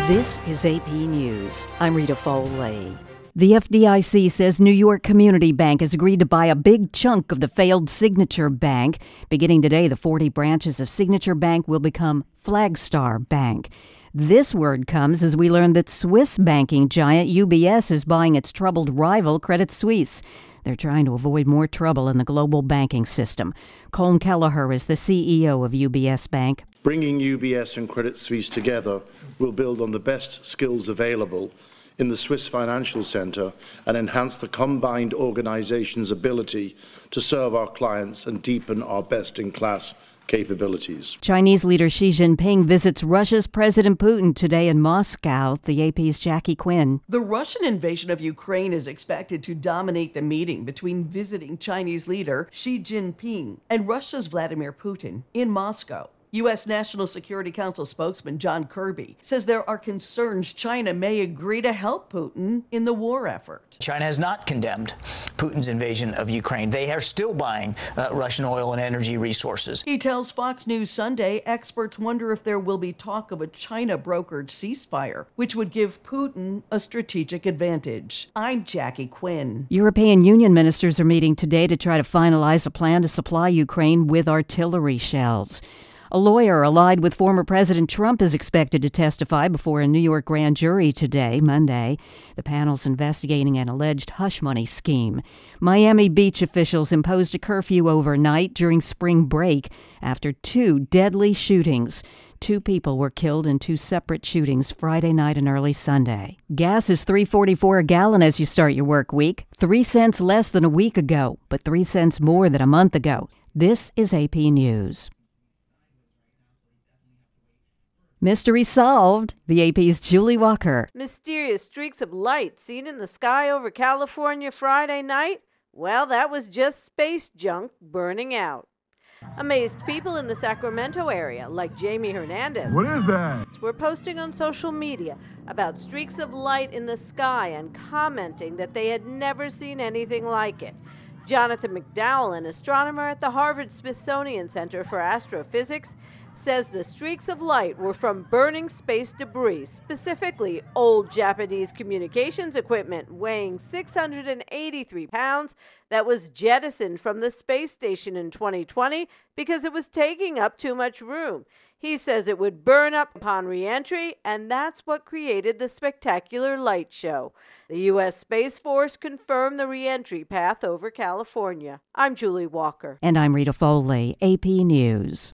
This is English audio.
This is AP News. I'm Rita Foley. The FDIC says New York Community Bank has agreed to buy a big chunk of the failed Signature Bank. Beginning today, the 40 branches of Signature Bank will become Flagstar Bank. This word comes as we learn that Swiss banking giant UBS is buying its troubled rival Credit Suisse. They're trying to avoid more trouble in the global banking system. Colm Kelleher is the CEO of UBS Bank. Bringing UBS and Credit Suisse together will build on the best skills available in the Swiss Financial Centre and enhance the combined organisation's ability to serve our clients and deepen our best-in-class capabilities. Chinese leader Xi Jinping visits Russia's President Putin today in Moscow. The AP's Jackie Quinn. The Russian invasion of Ukraine is expected to dominate the meeting between visiting Chinese leader Xi Jinping and Russia's Vladimir Putin in Moscow. U.S. National Security Council spokesman John Kirby says there are concerns China may agree to help Putin in the war effort. China has not condemned Putin's invasion of Ukraine. They are still buying Russian oil and energy resources. He tells Fox News Sunday experts wonder if there will be talk of a China-brokered ceasefire, which would give Putin a strategic advantage. I'm Jackie Quinn. European Union ministers are meeting today to try to finalize a plan to supply Ukraine with artillery shells. A lawyer allied with former President Trump is expected to testify before a New York grand jury today, Monday. The panel's investigating an alleged hush money scheme. Miami Beach officials imposed a curfew overnight during spring break after two deadly shootings. 2 people were killed in 2 separate shootings Friday night and early Sunday. Gas is $3.44 a gallon as you start your work week. 3 cents less than a week ago, but 3 cents more than a month ago. This is AP News. Mystery solved. The AP's Julie Walker. Mysterious streaks of light seen in the sky over California Friday night? Well, that was just space junk burning out. Amazed people in the Sacramento area, like Jamie Hernandez, what is that? Were posting on social media about streaks of light in the sky and commenting that they had never seen anything like it. Jonathan McDowell, an astronomer at the Harvard-Smithsonian Center for Astrophysics, says the streaks of light were from burning space debris, specifically old Japanese communications equipment weighing 683 pounds that was jettisoned from the space station in 2020 because it was taking up too much room. He says it would burn up upon re-entry, and that's what created the spectacular light show. The U.S. Space Force confirmed the re-entry path over California. I'm Julie Walker. And I'm Rita Foley, AP News.